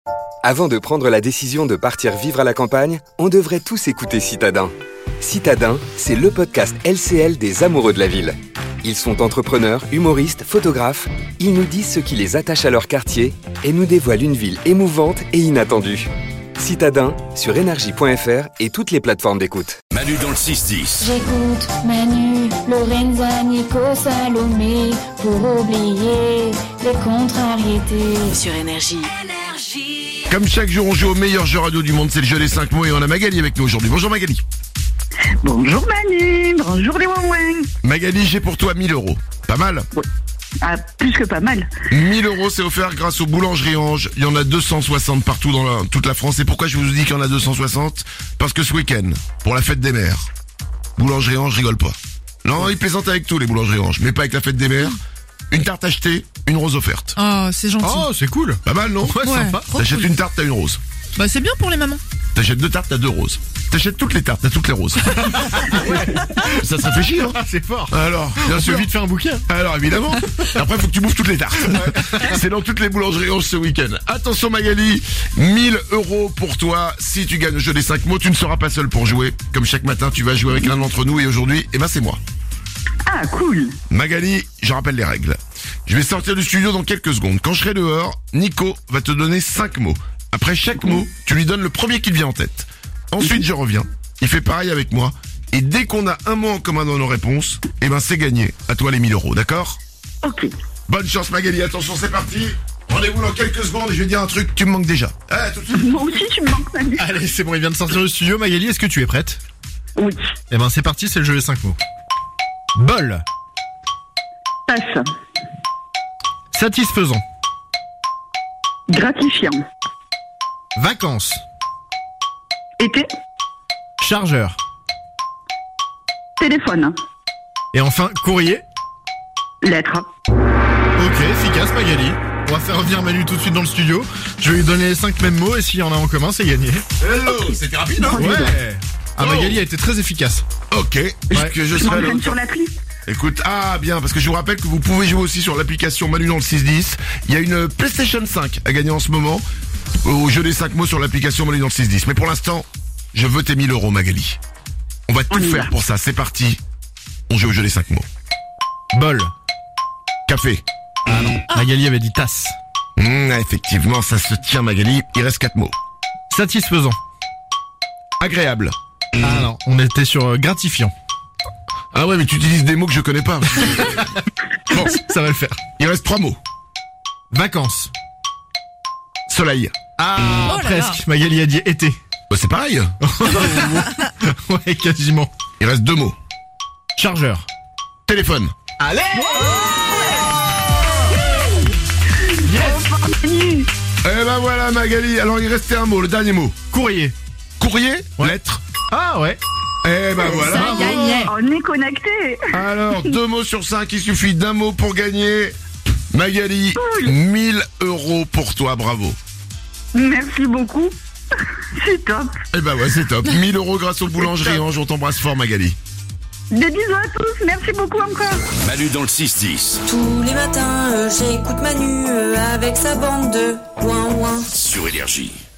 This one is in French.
Avant de prendre la décision de partir vivre à la campagne, on devrait tous écouter Citadin. Citadin, c'est le podcast LCL des amoureux de la ville. Ils sont entrepreneurs, humoristes, photographes. Ils nous disent ce qui les attache à leur quartier et nous dévoilent une ville émouvante et inattendue. Citadin, sur énergie.fr et toutes les plateformes d'écoute. Manu dans le 6-10. J'écoute Manu, Lorenza, Nico, Salomé, pour oublier les contrariétés. Sur Énergie. Comme chaque jour, on joue au meilleur jeu radio du monde, c'est le jeu des 5 mots et on a Magali avec nous aujourd'hui. Bonjour Magali. Bonjour Manu, bonjour les ouin-ouin. Magali, j'ai pour toi 1000 €. Pas mal? Ouais. Ah, plus que pas mal. 1000 €, c'est offert grâce aux boulangeries Ange. Il y en a 260 partout dans toute la France. Et pourquoi je vous dis qu'il y en a 260? Parce que ce week-end, pour la fête des mères, boulangerie Ange, rigole pas. Non, ils plaisantent avec tous les boulangeries Ange, mais pas avec la fête des mères. Une tarte achetée, une rose offerte. Oh, c'est gentil. Oh, c'est cool. Pas mal, non? Ouais, sympa. T'achètes Cool. une tarte, t'as une rose. Bah, c'est bien pour les mamans. T'achètes 2 tartes, t'as 2 roses. T'achètes toutes les tartes, t'as toutes les roses. Ça se réfléchit, hein? Ah, c'est fort. Alors, bien sûr. vite faire un bouquet. Alors, évidemment. Après, faut que tu bouffes toutes les tartes. C'est dans toutes les boulangeries Ange ce week-end. Attention, Magali. 1000 € pour toi. Si tu gagnes le jeu des 5 mots, tu ne seras pas seul pour jouer. Comme chaque matin, tu vas jouer avec l'un d'entre nous et aujourd'hui, c'est moi. Ah, cool. Magali, je rappelle les règles. Je vais sortir du studio dans quelques secondes. Quand je serai dehors, Nico va te donner 5 mots. Après chaque mot, tu lui donnes le premier qui te vient en tête. Ensuite, je reviens. Il fait pareil avec moi. Et dès qu'on a un mot en commun dans nos réponses, c'est gagné. À toi les 1000 €, d'accord? Ok. Bonne chance Magali, attention, c'est parti. Rendez-vous dans quelques secondes et je vais dire un truc, tu me manques déjà. Tout de suite. Moi aussi, tu me manques, Manu. Allez, c'est bon, il vient de sortir du studio. Magali, est-ce que tu es prête? Oui. C'est parti, c'est le jeu des 5 mots. Bol. Passe. Satisfaisant. Gratifiant. Vacances. Été. Chargeur. Téléphone. Et enfin, courrier. Lettre. Ok, efficace Magali. On va faire revenir Manu tout de suite dans le studio. Je vais lui donner les 5 mêmes mots et s'il y en a en commun, c'est gagné. Hello, c'était rapide, hein? Ouais. Ah, Magali a été très efficace. Ok, est-ce que je Je serai là? m'entraîne sur l'appli. Écoute, bien, parce que je vous rappelle que vous pouvez jouer aussi sur l'application Manu dans le 610. Il y a une PlayStation 5 à gagner en ce moment au jeu des 5 mots sur l'application Manu dans le 610. Mais pour l'instant, je veux tes 1000 € Magali. On va tout y faire va. pour ça, c'est parti. On joue au jeu des 5 mots. Bol. Café. Magali avait dit tasse. Effectivement, ça se tient Magali, il reste 4 mots. Satisfaisant. Agréable. Ah non, on était sur gratifiant. Ah ouais, mais tu utilises des mots que je connais pas. Bon, ça va le faire. Il reste 3 mots. Vacances. Soleil. Ah, presque. Magali a dit été. C'est pareil. Ouais, quasiment. Il reste 2 mots. Chargeur. Téléphone. Allez! Manu. Voilà Magali, alors il restait un mot, le dernier mot. Courrier. Courrier. Ouais. Lettre. Ah ouais. Voilà. On est connectés. Alors, 2 mots sur 5, il suffit d'un mot pour gagner. Magali, 1000 € pour toi, bravo. Merci beaucoup. C'est top. C'est top. 1000 € grâce aux boulangeries Ange, on t'embrasse fort Magali. Des bisous à tous. Merci beaucoup encore. Manu dans le 6-10. Tous les matins, j'écoute Manu avec sa bande de ouin-ouin. Sur Énergie.